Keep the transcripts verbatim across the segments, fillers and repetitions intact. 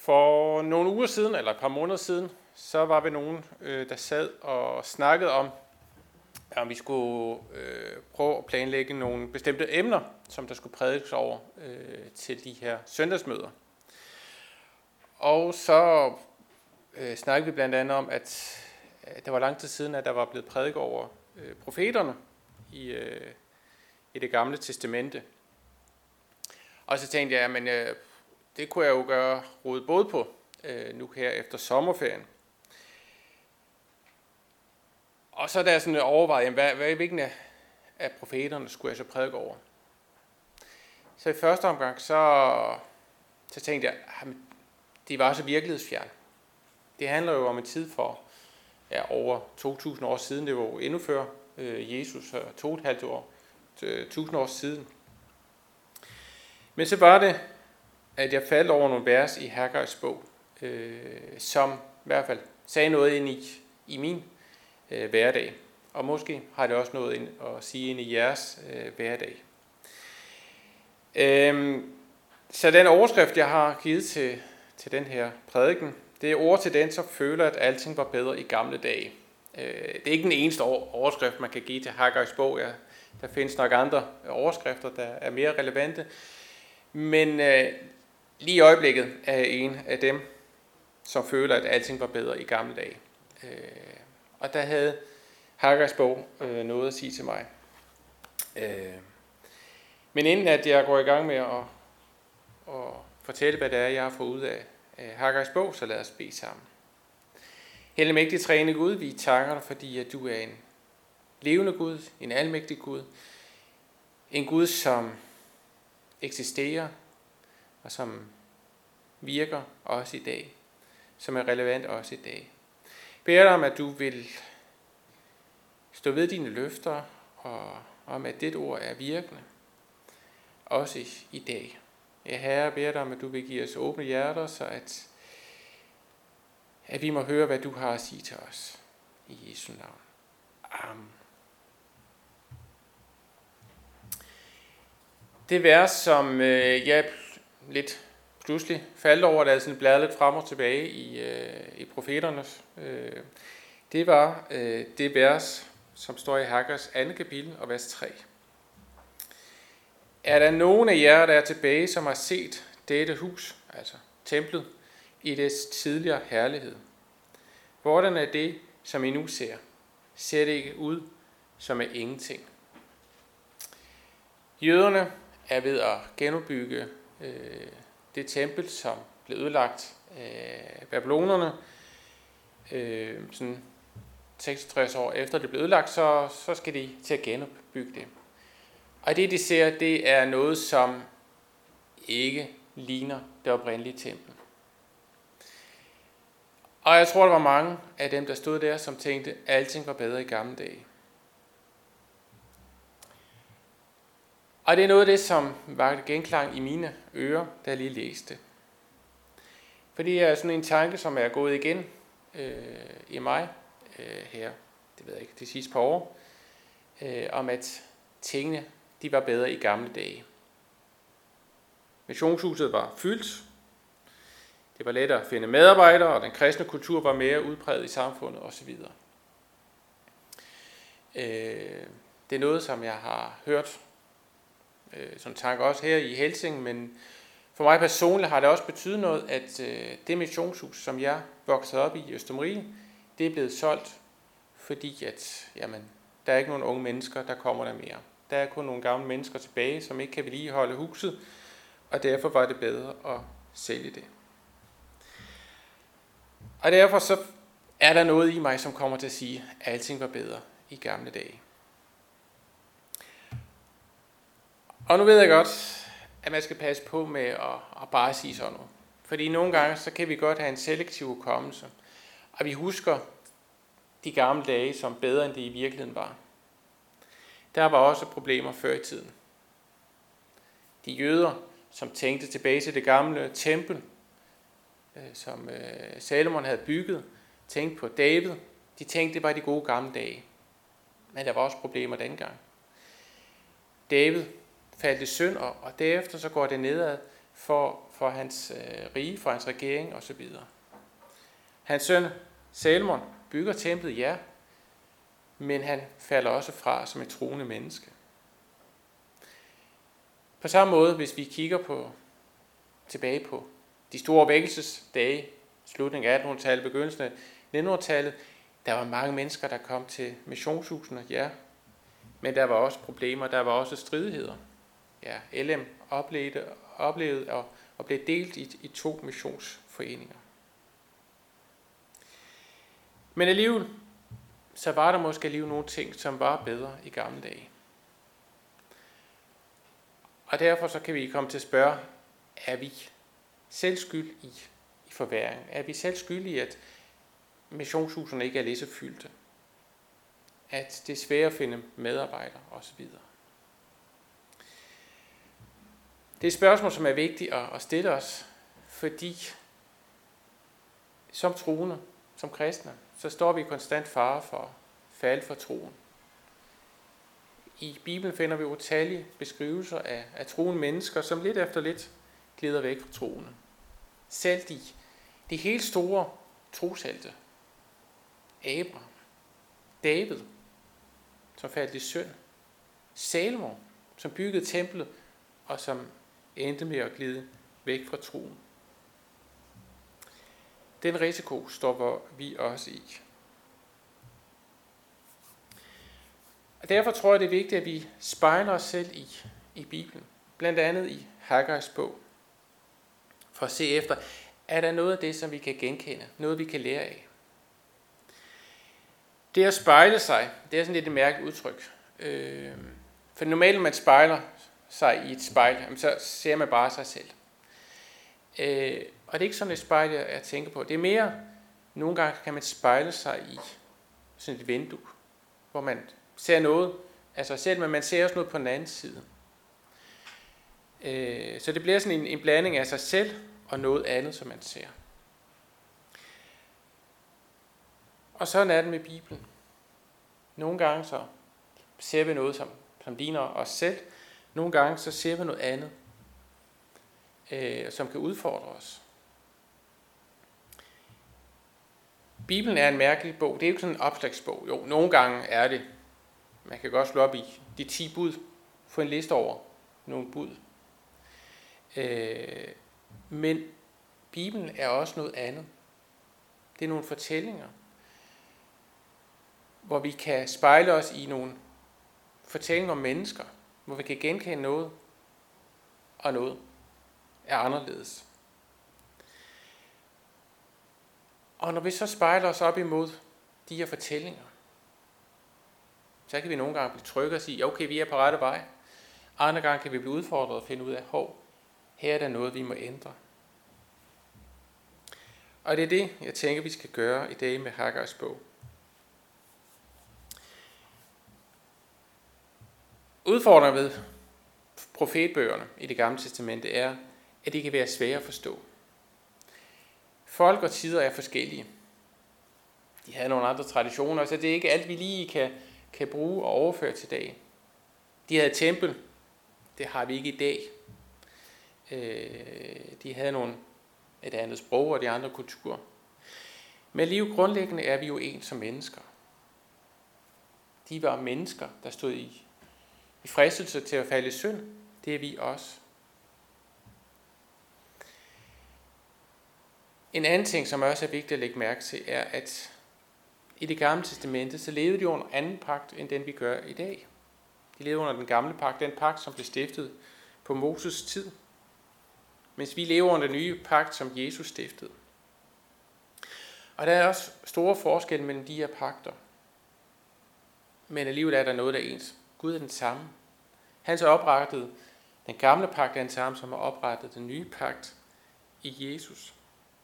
For nogle uger siden, eller et par måneder siden, så var vi nogen, øh, der sad og snakkede om, om vi skulle øh, prøve at planlægge nogle bestemte emner, som der skulle prædikes over øh, til de her søndagsmøder. Og så øh, snakkede vi blandt andet om, at øh, det var lang tid siden, at der var blevet prædiket over øh, profeterne i, øh, i det gamle testamente. Og så tænkte jeg, men øh, det kunne jeg jo gøre rode både på øh, nu her efter sommerferien. Og så er der sådan overvejet, hvad, hvad, hvilken af, af profeterne skulle jeg så prædike over. Så i første omgang, så, så tænkte jeg, at det var så virkelighedsfjern. Det handler jo om en tid for ja, over to tusind år siden. Det var jo endnu før øh, Jesus, to og et halvt år, tusind år siden. Men så var det, at jeg faldt over nogle vers i Haggais bog, øh, som i hvert fald sagde noget ind i, i min øh, hverdag. Og måske har det også noget ind at sige ind i jeres øh, hverdag. Øhm, så den overskrift, jeg har givet til, til den her prædiken, det er ord til den, som føler, at alting var bedre i gamle dage. Øh, det er ikke den eneste overskrift, man kan give til Haggais bog. Ja, der findes nok andre overskrifter, der er mere relevante. Men øh, lige i øjeblikket er jeg en af dem, som føler, at alting var bedre i gamle dage. Øh, og der havde Haggais bog øh, noget at sige til mig. Øh, men inden at jeg går i gang med at, at fortælle, hvad det er, jeg har fået ud af Haggais bog, så lad os bede sammen. Helligmægtig trænende Gud, vi takker dig, fordi at du er en levende Gud, en almægtig Gud. En Gud, som eksisterer, og som virker også i dag, som er relevant også i dag. Jeg beder dig om, at du vil stå ved dine løfter, og om at dit ord er virkende, også i, i dag. Jeg Herre, beder dig om, at du vil give os åbne hjerter, så at, at vi må høre, hvad du har at sige til os. I Jesu navn. Amen. Det vers, som øh, jeg lidt pludselig faldt over, da jeg sådan bladrede lidt frem og tilbage i, øh, i profeternes, øh, det var øh, det vers, som står i Haggais andet kapitel og vers tre. Er der nogen af jer, der er tilbage, som har set dette hus, altså templet, i dets tidligere herlighed? Hvordan er det, som I nu ser? Ser det ikke ud som er ingenting? Jøderne er ved at genopbygge øh, det tempel, som blev ødelagt af babylonerne. Øh, sådan seksogtres år efter det blev ødelagt, så, så skal de til at genopbygge det. Og det, de ser, det er noget, som ikke ligner det oprindelige tempel. Og jeg tror, der var mange af dem, der stod der, som tænkte, at alting var bedre i gamle dage. Og det er noget af det, som var genklang i mine ører, da jeg lige læste. Fordi det er sådan en tanke, som er gået igen øh, i mig øh, her, det ved jeg ikke, de sidste par år, øh, om at tingene, de var bedre i gamle dage. Missionshuset var fyldt. Det var lettere at finde medarbejdere, og den kristne kultur var mere udpræget i samfundet osv. Øh, det er noget, som jeg har hørt øh, som tanke også her i Helsing, men for mig personligt har det også betydet noget, at øh, det missionshus, som jeg voksede op i Østermarie, det er blevet solgt, fordi at, jamen, der er ikke nogen unge mennesker, der kommer der mere. Der er kun nogle gamle mennesker tilbage, som ikke kan vedligeholde huset, og derfor var det bedre at sælge det. Og derfor så er der noget i mig, som kommer til at sige, at alting var bedre i gamle dage. Og nu ved jeg godt, at man skal passe på med at, at bare sige sådan noget. Fordi nogle gange, så kan vi godt have en selektiv hukommelse, og vi husker de gamle dage som bedre, end det i virkeligheden var. Der var også problemer før i tiden. De jøder, som tænkte tilbage til det gamle tempel, som Salomon havde bygget, tænkte på David, de tænkte, det var de gode gamle dage. Men der var også problemer dengang. David faldt i synd, og derefter så går det nedad for, for hans øh, rige, for hans regering osv. Hans søn Salomon bygger templet, ja, men han falder også fra som et troende menneske. På samme måde, hvis vi kigger på, tilbage på de store vækkelsesdage, slutningen af attenhundredetallet, begyndelsen af nittenhundredetallet, der var mange mennesker, der kom til missionshusene, ja, men der var også problemer, der var også stridigheder. Ja, L M oplevede, oplevede og, og blev delt i, i to missionsforeninger. Men alligevel, så var der måske alligevel nogle ting, som var bedre i gamle dage. Og derfor så kan vi komme til at spørge, er vi selv skyld i, i forværing? Er vi selv skyld i, at missionshusene ikke er lige så fyldte? At det er svært at finde medarbejdere osv.? Det er et spørgsmål, som er vigtigt at, at stille os, fordi som troende, som kristne, så står vi i konstant fare for at falde for troen. I Bibelen finder vi utallige beskrivelser af, af troende mennesker, som lidt efter lidt glider væk fra troende. Selv de, de helt store troshelte, Abraham, David, som faldt i synd, Salomon, som byggede templet, og som endte med at glide væk fra troen. Den risiko står vi også i. Og derfor tror jeg, det er vigtigt, at vi spejler os selv i, i Bibelen. Blandt andet i Haggais bog. For at se efter, er der noget af det, som vi kan genkende? Noget, vi kan lære af? Det at spejle sig, det er sådan lidt et mærkeligt udtryk. Øh, for normalt, når man spejler sig i et spejl, så ser man bare sig selv. Øh, og det er ikke sådan et spejl, jeg tænker på. Det er mere, nogle gange kan man spejle sig i sådan et vindue, hvor man ser noget af sig selv, men man ser også noget på den anden side. Øh, så det bliver sådan en, en blanding af sig selv og noget andet, som man ser. Og sådan er det med Bibelen. Nogle gange så ser vi noget, som, som ligner os selv. Nogle gange så ser vi noget andet, øh, som kan udfordre os. Bibelen er en mærkelig bog. Det er jo ikke sådan en opslagsbog. Jo, nogle gange er det. Man kan godt slå op i de ti bud, få en liste over nogle bud. Øh, men Bibelen er også noget andet. Det er nogle fortællinger, hvor vi kan spejle os i nogle fortællinger om mennesker, hvor vi kan genkende noget, og noget er anderledes. Og når vi så spejler os op imod de her fortællinger, så kan vi nogle gange blive trygge og sige, okay, vi er på rette vej. Andre gange kan vi blive udfordret og finde ud af, hov, her er der noget, vi må ændre. Og det er det, jeg tænker, vi skal gøre i dag med Haggais bog. Udfordringen ved profetbøgerne i Det Gamle Testamente er, at de kan være svære at forstå. Folk og tider er forskellige. De havde nogle andre traditioner, så det er ikke alt, vi lige kan, kan bruge og overføre til dag. De havde tempel. Det har vi ikke i dag. De havde nogle, et andet sprog og de andre kulturer. Men liv grundlæggende er vi jo en som mennesker. De var mennesker, der stod i, i fristelse til at falde i synd. Det er vi også. En anden ting, som også er vigtigt at lægge mærke til, er, at i Det Gamle Testamente, så levede de under anden pagt, end den vi gør i dag. De levede under den gamle pagt, den pagt, som blev stiftet på Moses tid. Mens vi lever under den nye pagt, som Jesus stiftede. Og der er også store forskelle mellem de her pagter. Men alligevel er der noget, der er ens. Gud er den samme. Han har oprettet den gamle pagt, er den samme, som har oprettet den nye pagt i Jesus.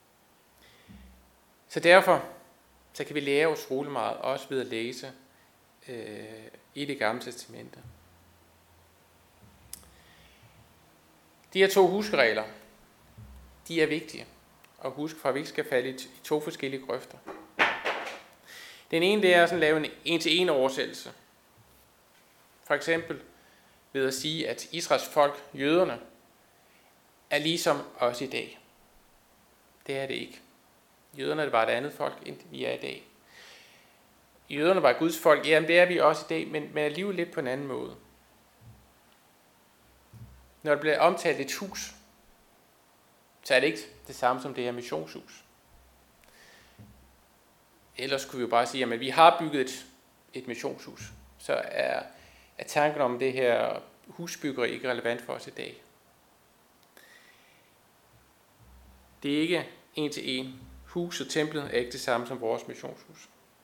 Så derfor så kan vi lære utrolig meget, også ved at læse øh, i Det Gamle Testamente. De her to huskeregler, de er vigtige at huske, for at vi ikke skal falde i to forskellige grøfter. Den ene, det er sådan at lave en en-til-en oversættelse. For eksempel ved at sige, at Israels folk, jøderne, er ligesom os i dag. Det er det ikke. Jøderne var et andet folk, end vi er i dag. Jøderne var Guds folk, jamen det er vi også i dag, men, men alligevel lidt på en anden måde. Når det bliver omtalt et hus, så er det ikke det samme som det her missionshus. Ellers kunne vi jo bare sige, at vi har bygget et, et missionshus. Så er, er tanken om det her husbyggeri ikke relevant for os i dag. Det er ikke en til en. Huset, templet er ikke det samme som vores missionshus.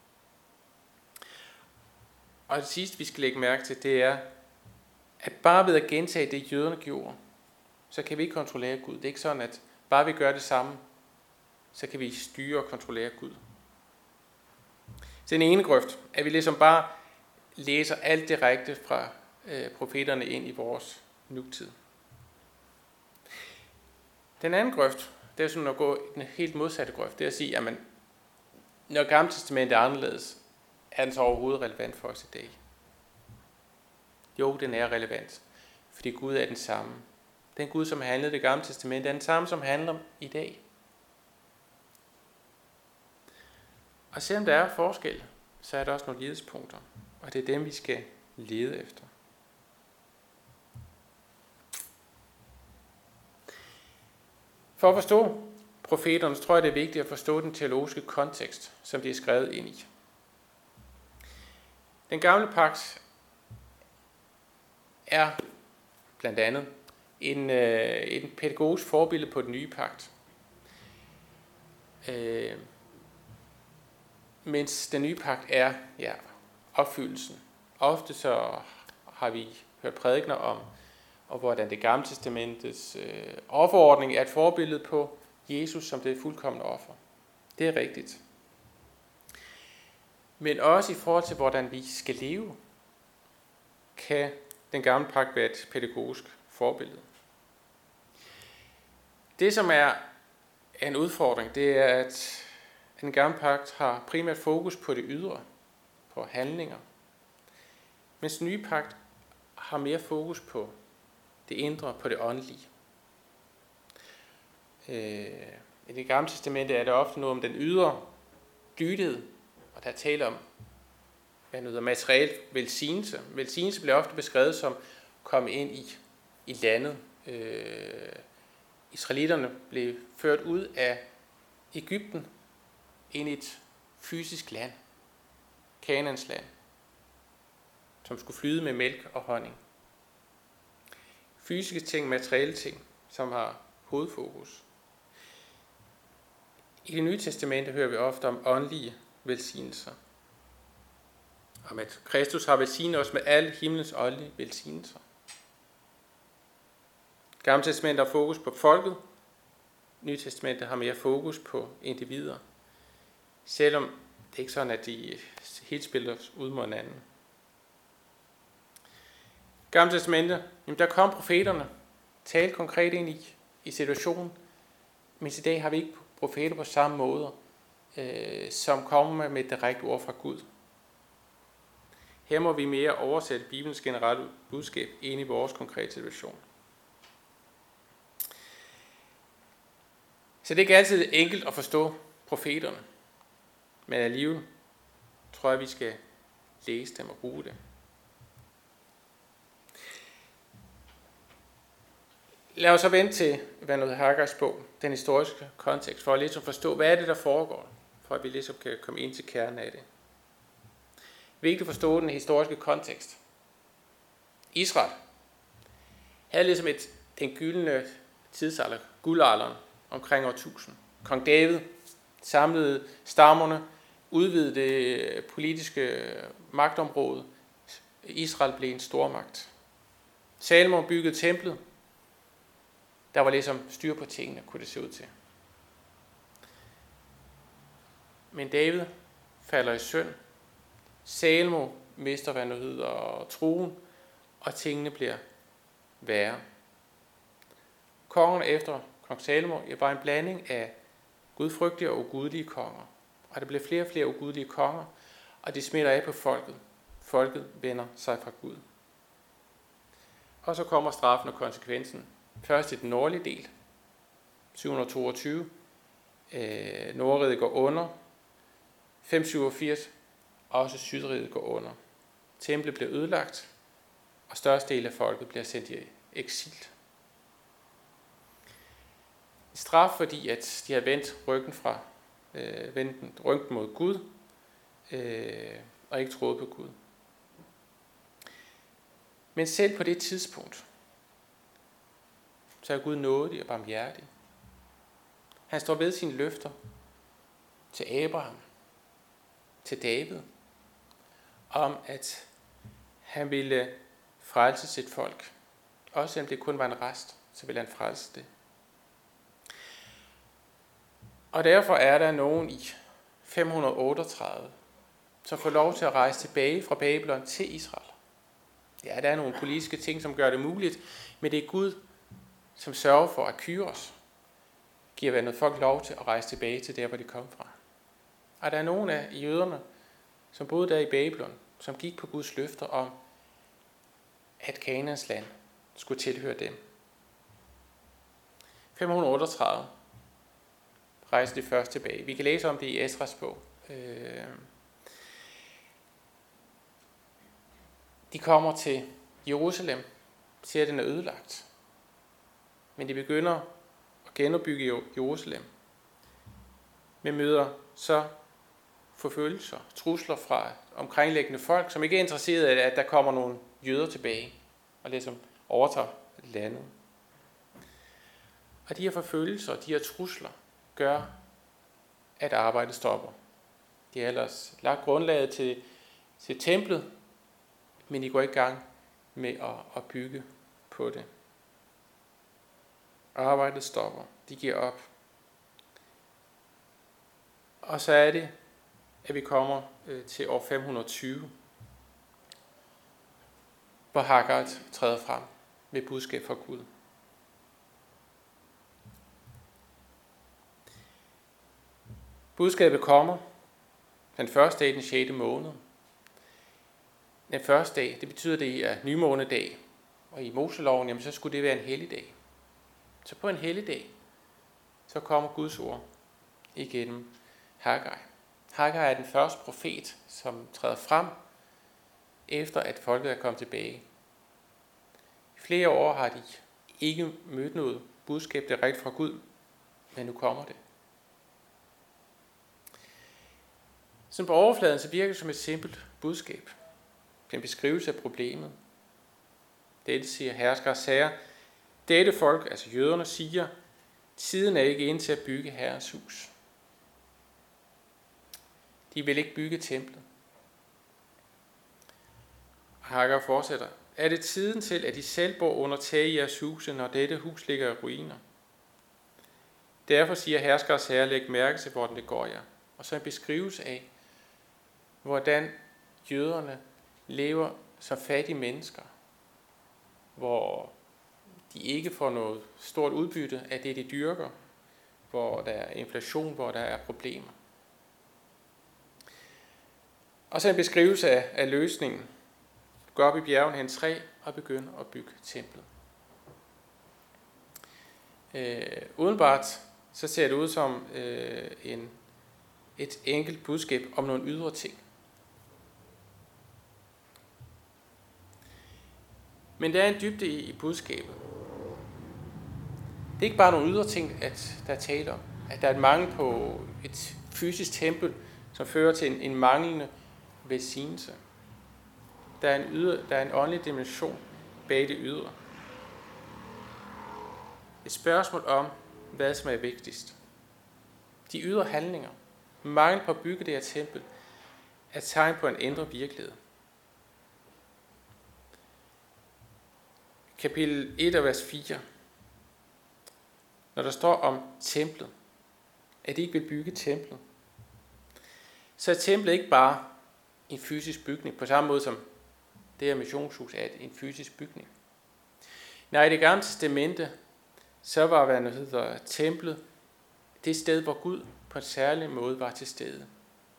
Og det sidste, vi skal lægge mærke til, det er, at bare ved at gentage det, jøderne gjorde, så kan vi ikke kontrollere Gud. Det er ikke sådan, at bare vi gør det samme, så kan vi styre og kontrollere Gud. Så den ene grøft, at vi ligesom bare læser alt direkte fra øh, profeterne ind i vores nutid. Den anden grøft, det er sådan at gå i den helt modsatte grøft. Det er at sige, at når Gamle Testamentet er anderledes, er den så overhovedet relevant for os i dag? Jo, den er relevant, fordi Gud er den samme. Den Gud, som handlede i det Gamle Testamente, er den samme, som handler i dag. Og selvom der er forskel, så er der også nogle lighedspunkter, og det er dem, vi skal lede efter. For at forstå profeterne, så tror jeg, det er vigtigt at forstå den teologiske kontekst, som de er skrevet ind i. Den gamle pagt er blandt andet en, øh, en pædagogisk forbillede på den nye pagt. Øh, mens den nye pagt er ja, opfyldelsen. Ofte så har vi hørt prædikener om, og hvordan det Gamle Testamentets øh, offerordning er et forbillede på Jesus som det fuldkomne offer. Det er rigtigt. Men også i forhold til, hvordan vi skal leve, kan den gamle pagt være et pædagogisk forbillede. Det, som er en udfordring, det er, at den gamle pagt har primært fokus på det ydre, på handlinger, mens den nye pagt har mere fokus på det indre, på det åndelige. I det Gamle Testamente er der ofte noget om den ydre lydighed, og der taler om hvad noget materiel velsignelse. Velsignelse bliver ofte beskrevet som at komme ind i, i landet. Øh, Israelitterne blev ført ud af Egypten ind i et fysisk land, Kanaans land, som skulle flyde med mælk og honning. Fysiske ting, materielle ting, som har hovedfokus. I Det Nye Testamente hører vi ofte om åndelige velsignelser. Om at Kristus har velsignet os med alle himlens åndelige velsignelser. Gamle Testamentet har fokus på folket. Nye Testamentet har mere fokus på individer. Selvom det ikke er sådan, at de helt spiller ud mod hinanden. Gamle Testamentet, jamen der kom profeterne, talte konkret ind i, i situationen, men i dag har vi ikke profeter på samme måde, øh, som kommer med et direkte ord fra Gud. Her må vi mere oversætte Bibelens generelle budskab ind i vores konkrete situation. Så det er ikke altid enkelt at forstå profeterne, men alligevel tror jeg, vi skal læse dem og bruge dem. Lad os så vente til Vandet Haggais bog, den historiske kontekst, for at ligesom forstå, hvad er det, der foregår, for at vi ligesom kan komme ind til kernen af det. Vigtigt at forstå den historiske kontekst. Israel havde ligesom et, den gyldne tidsalder, guldalderen, omkring år tusind. Kong David samlede stammerne, udvidede det politiske magtområde. Israel blev en stormagt. Salomon byggede templet. Der var ligesom styr på tingene, kunne det se ud til. Men David falder i synd. Salomo mister hvad noget hedder troen, og tingene bliver værre. Kongen efter kong Salomo var en blanding af gudfrygtige og ugudelige konger. Og der bliver flere og flere ugudelige konger, og de smitter af på folket. Folket vender sig fra Gud. Og så kommer straffen og konsekvensen. Først i den nordlige del, syv hundrede toogtyve. Øh, Nordriget går under. fem hundrede syvogfirs. Også Sydriget går under. Templet bliver ødelagt, og størstedelen af folket bliver sendt i eksil. I straf, fordi at de har vendt ryggen fra øh, vendt ryggen mod Gud, øh, og ikke troede på Gud. Men selv på det tidspunkt, så er Gud nådig og barmhjertig. Han står ved sine løfter til Abraham, til David, om at han ville frelse sit folk. Også selvom det kun var en rest, så ville han frelse det. Og derfor er der nogen i fem hundrede otteogtredive, som får lov til at rejse tilbage fra Babylon til Israel. Ja, der er nogle politiske ting, som gør det muligt, men det er Gud, som sørger for, at Kyros giver noget folk lov til at rejse tilbage til der, hvor de kom fra. Og der er nogle af jøderne, som boede der i Babylon, som gik på Guds løfter om, at Kanaans land skulle tilhøre dem. fem hundrede otteogtredive rejste de først tilbage. Vi kan læse om det i Esras bog. De kommer til Jerusalem, ser at den er ødelagt. Men de begynder at genopbygge Jerusalem. Men møder så forfølgelser, trusler fra omkringliggende folk, som ikke er interesseret i, at der kommer nogle jøder tilbage og ligesom overtager landet. Og de her forfølgelser, de her trusler, gør, at arbejdet stopper. De har ellers lagt grundlaget til, til templet, men de går i gang med at, at bygge på det. Arbejdet stopper. De giver op. Og så er det, at vi kommer øh, til år fem hundrede tyve, hvor Haggai træder frem med budskab fra Gud. Budskabet kommer den første dag i den sjette måned. Den første dag, det betyder det er nymånedag, og i Moseloven, jamen, så skulle det være en helligdag. Så på en helligdag, så kommer Guds ord igennem Haggai. Haggai er den første profet, som træder frem, efter at folket er kommet tilbage. I flere år har de ikke mødt noget budskab direkte fra Gud, men nu kommer det. Som på overfladen, så virker det som et simpelt budskab. Det er en beskrivelse af problemet. Dette siger herskers herre. Dette folk, altså jøderne, siger, tiden er ikke inde til at bygge Herrens hus. De vil ikke bygge templet. Haggai fortsætter. Er det tiden til, at I selv bor under tag i jeres huse, når dette hus ligger i ruiner? Derfor siger herskers herre, læg mærke til, hvordan det går jer. Og så en beskrivelse af, hvordan jøderne lever som fattige mennesker, hvor de ikke får noget stort udbytte af det, de dyrker, hvor der er inflation, hvor der er problemer. Og så en beskrivelse af, af løsningen. Gå op i bjergene hen træ og begynd at bygge templet. Øh, udenbart så ser det ud som øh, en, et enkelt budskab om nogle ydre ting. Men der er en dybde i, i budskabet. Det er ikke bare nogle ydre ting, at der er tale om. At der er et mangel på et fysisk tempel, som fører til en, en manglende velsignelse. Der er, en ydre, der er en åndelig dimension bag det ydre. Et spørgsmål om, hvad som er vigtigst. De ydre handlinger, mangel på at bygge det her tempel, er tegn på en ændret virkelighed. Kapitel et og vers fire. Når der står om templet, at de ikke vil bygge templet, så er templet ikke bare en fysisk bygning, på samme måde som det her missionshus er en fysisk bygning. Nej, i det gamle testamente, så var hvad der hedder templet det sted, hvor Gud på en særlig måde var til stede.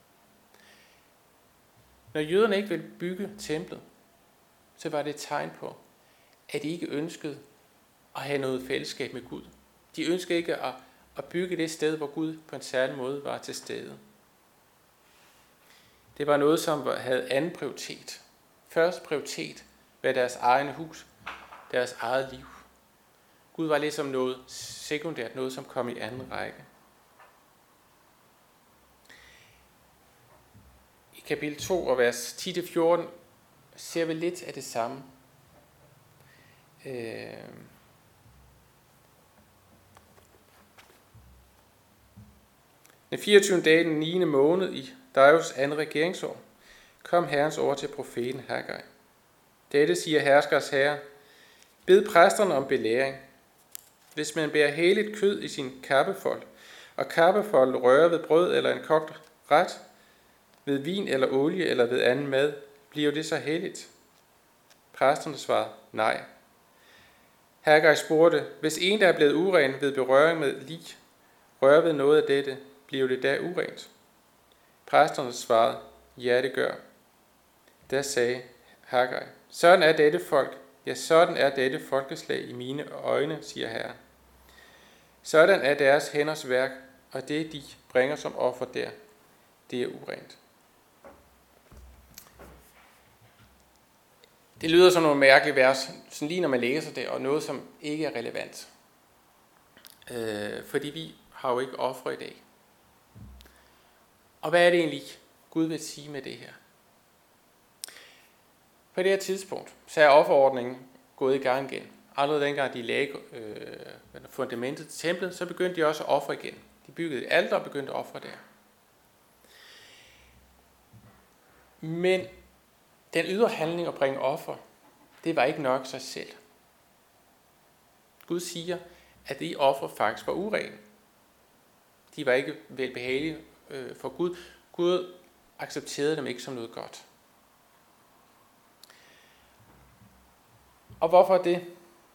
Når jøderne ikke ville bygge templet, så var det et tegn på, at de ikke ønskede at have noget fællesskab med Gud. De ønskede ikke at, at bygge det sted, hvor Gud på en særlig måde var til stede. Det var noget, som havde anden prioritet. Første prioritet var deres egne hus, deres eget liv. Gud var ligesom noget sekundært, noget som kom i anden række. I kapitel to og vers ti til fjorten ser vi lidt af det samme. Øh... Den fireogtyvende dag, den niende måned i Darius andet regeringsår, kom Herrens ord til profeten Haggai. Dette siger herskers herre: bed præsterne om belæring. Hvis man bærer helligt kød i sin kappefold, og kappefold rører ved brød eller en kogt ret, ved vin eller olie eller ved anden mad, bliver det så helligt? Præsterne svarede nej. Haggai spurgte: hvis en, der er blevet uren ved berøring med lig, rører ved noget af dette, bliver det da urent? Præsterne svarede: ja, det gør. Da sagde Haggai: sådan er dette folk, ja, sådan er dette folkeslag i mine øjne, siger Herren. Sådan er deres hænders værk, og det de bringer som offer der, det er urent. Det lyder som nogle mærkelige vers, sådan lige når man læser det, og noget som ikke er relevant. Øh, fordi vi har jo ikke ofre i dag. Og hvad er det egentlig, Gud vil sige med det her? På det her tidspunkt, så er offerordningen gået i gang igen. Allerede dengang de lagde øh, fundamentet til templet, så begyndte de også at ofre igen. De byggede et alter og begyndte at ofre der. Men den ydre handling at bringe offer, det var ikke nok sig selv. Gud siger, at de offer faktisk var urene. De var ikke velbehagelige øh, for Gud. Gud accepterede dem ikke som noget godt. Og hvorfor det?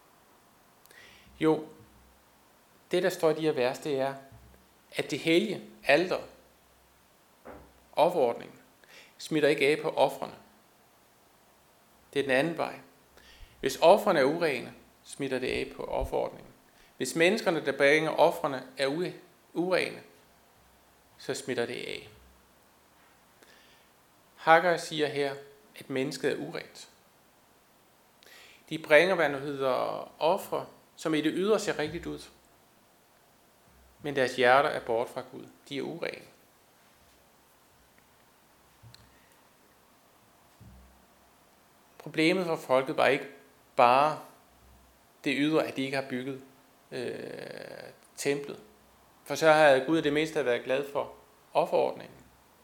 Jo, det der står i de her vers, det er, at det hellige alter, offerordningen, smitter ikke af på ofrene. Det er den anden vej. Hvis ofrene er urene, smitter det af på offerordningen. Hvis menneskerne, der bringer ofrene, er urene, så smitter det af. Haggai siger her, at mennesket er urent. De bringer, hvad nu hedder, ofre, som i det ydre ser rigtigt ud. Men deres hjerter er bort fra Gud. De er urene. Problemet for folket var ikke bare det ydre, at de ikke har bygget øh, templet. For så havde Gud det mindste været glad for offerordningen.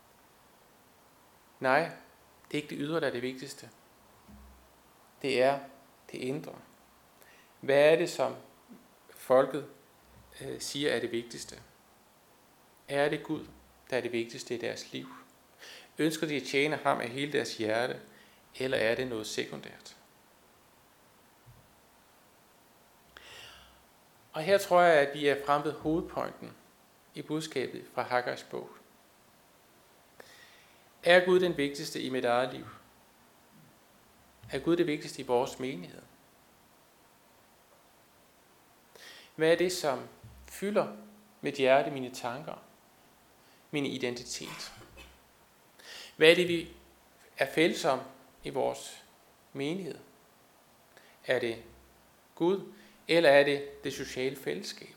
Nej, det er ikke det ydre, der er det vigtigste. Det er det indre. Hvad er det, som folket øh, siger er det vigtigste? Er det Gud, der er det vigtigste i deres liv? Ønsker de at tjene ham af hele deres hjerte, eller er det noget sekundært? Og her tror jeg, at vi er fremme ved hovedpointen i budskabet fra Haggais bog. Er Gud den vigtigste i mit eget liv? Er Gud det vigtigste i vores menighed? Hvad er det, som fylder mit hjerte, mine tanker, min identitet? Hvad er det, vi er fælles om i vores menighed? Er det Gud, eller er det det sociale fællesskab?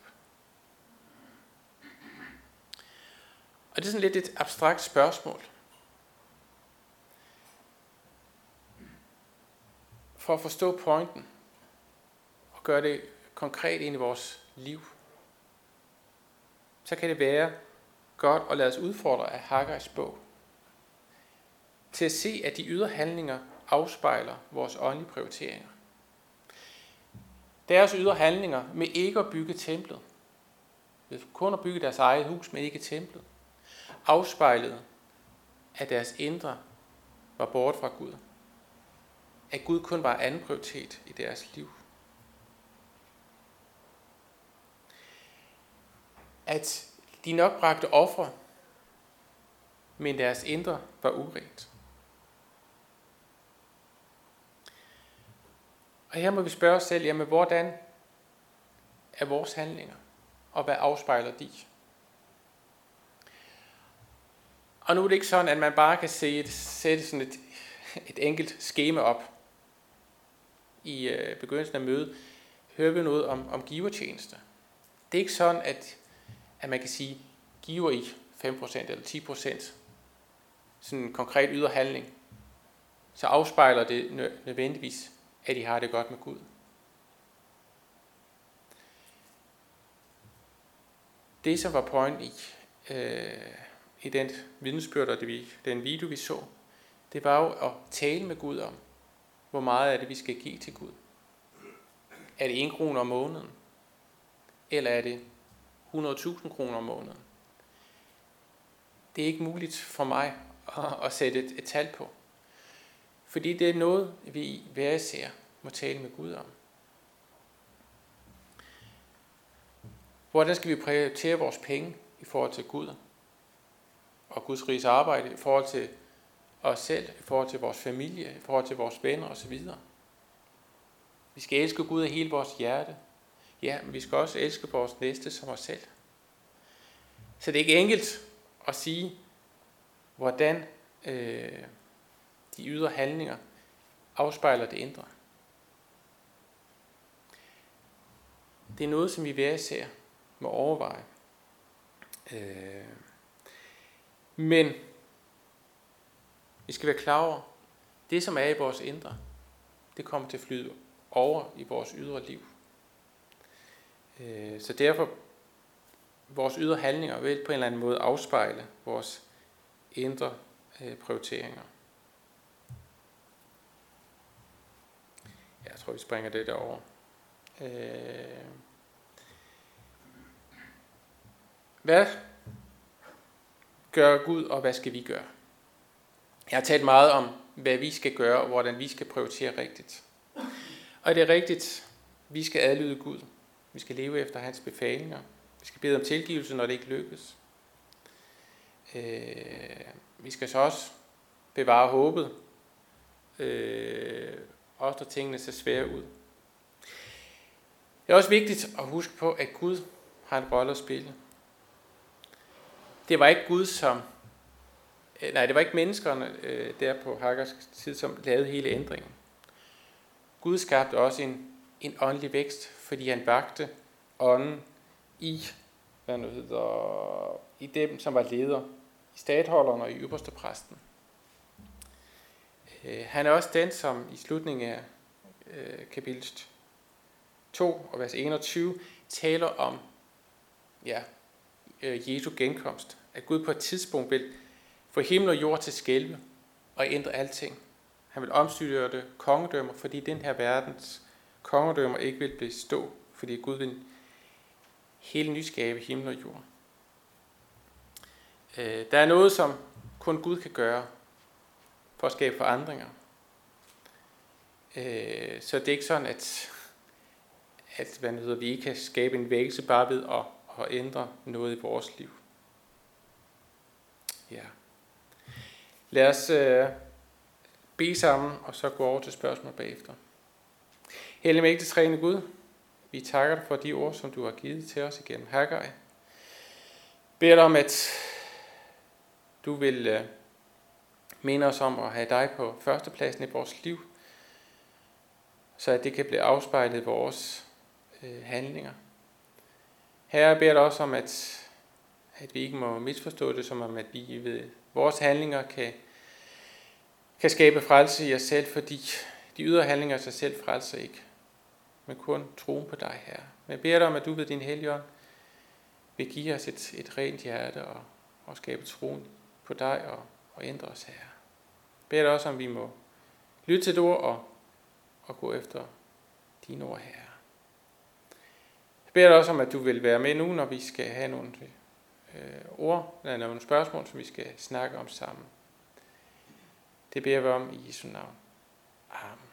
Og det er sådan lidt et abstrakt spørgsmål. For at forstå pointen og gøre det konkret ind i vores liv, så kan det være godt at lade os udfordre af Haggais bog til at se, at de ydre handlinger afspejler vores åndelige prioriteringer. Deres ydre handlinger med ikke at bygge templet, kun at bygge deres eget hus, men ikke templet, afspejlede, at deres indre var bort fra Gud. At Gud kun var anden prioritet i deres liv. At de nok bragte ofre, men deres indre var urent. Og her må vi spørge os selv, jamen hvordan er vores handlinger, og hvad afspejler de? Og nu er det ikke sådan, at man bare kan sætte, sætte sådan et, et enkelt skema op i øh, begyndelsen af mødet. Hører vi noget om, om givertjeneste? Det er ikke sådan, at, at man kan sige, giver I fem procent eller ti procent sådan en konkret yderhandling, så afspejler det nødvendigvis, at I har det godt med Gud. Det, som var point i, øh, i den vidnesbyrd og det, den video, vi så, det var jo at tale med Gud om, hvor meget af det, vi skal give til Gud. Er det en krone om måneden? Eller er det hundrede tusind kroner om måneden? Det er ikke muligt for mig at, at sætte et, et tal på. Fordi det er noget, vi hver især må tale med Gud om. Hvordan skal vi prioritere vores penge i forhold til Gud og Guds riges arbejde, i forhold til os selv, i forhold til vores familie, i forhold til vores venner osv.? Vi skal elske Gud af hele vores hjerte. Ja, men vi skal også elske vores næste som os selv. Så det er ikke enkelt at sige, hvordan øh, de ydre handlinger afspejler det indre. Det er noget, som vi hver især må overveje. Øh, men vi skal være klar over, det som er i vores indre, det kommer til at flyde over i vores ydre liv. Øh, så derfor, vores ydre handlinger vil på en eller anden måde afspejle vores indre øh, prioriteringer. Jeg tror, vi springer det derover. Øh, hvad gør Gud, og hvad skal vi gøre? Jeg har talt meget om, hvad vi skal gøre, og hvordan vi skal prioritere rigtigt. Og det er rigtigt, vi skal adlyde Gud. Vi skal leve efter hans befalinger. Vi skal bede om tilgivelse, når det ikke lykkes. Øh, vi skal så også bevare håbet, øh, også når tingene ser svære ud. Det er også vigtigt at huske på, at Gud har en rolle at spille. Det var ikke Gud, som Nej, det var ikke menneskerne øh, der på Haggars tid, som lavede hele ændringen. Gud skabte også en, en åndelig vækst, fordi han vakte ånden i, hvad nu hedder, i dem, som var ledere, i statholderne og i ypperste præsten. Øh, han er også den, som i slutningen af øh, kapitel to og vers enogtyve taler om ja, øh, Jesu genkomst. At Gud på et tidspunkt vil få himmel og jord til skælve og ændre alting. Han vil omstyre det kongedømmer, fordi den her verdens kongedømmer ikke vil bestå, fordi Gud vil hele nyskabe himmel og jord. Der er noget, som kun Gud kan gøre for at skabe forandringer. Så det er ikke sådan, at, at hvad hedder, vi ikke kan skabe en vækkelse bare ved at, at ændre noget i vores liv. Ja. Lad os øh, bede sammen, og så gå over til spørgsmål bagefter. Hellige mægtige treenige Gud, vi takker dig for de ord, som du har givet til os igennem Haggai. Beder dig om, at du vil øh, minde os om at have dig på førstepladsen i vores liv, så at det kan blive afspejlet i vores øh, handlinger. Herre, beder dig også om, at, at vi ikke må misforstå det, som om at vi ved vores handlinger kan, kan skabe frelse i os selv, fordi de ydre handlinger af sig selv frelser ikke, men kun troen på dig, Herre. Men jeg beder dig om, at du ved din Helligånd vil give os et, et rent hjerte og, og skabe troen på dig og, og ændre os, Herre. Jeg beder dig også om, vi må lytte til dit ord og, og gå efter dine ord, Herre. Jeg beder dig også om, at du vil være med nu, når vi skal have nogle øh, ord, eller nogle spørgsmål, som vi skal snakke om sammen. Det beder vi om i Jesu navn. Amen.